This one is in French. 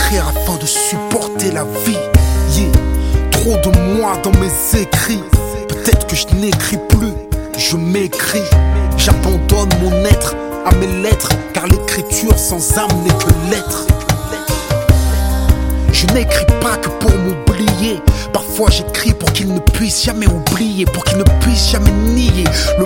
écrire afin de supporter la vie. Yeah. Trop de moi dans mes écrits. Peut-être que je n'écris plus, je m'écris. J'abandonne mon être à mes lettres, car l'écriture sans âme n'est que lettre. Je n'écris pas que pour m'oublier. Parfois j'écris pour qu'il ne puisse jamais oublier, pour qu'il ne puisse jamais nier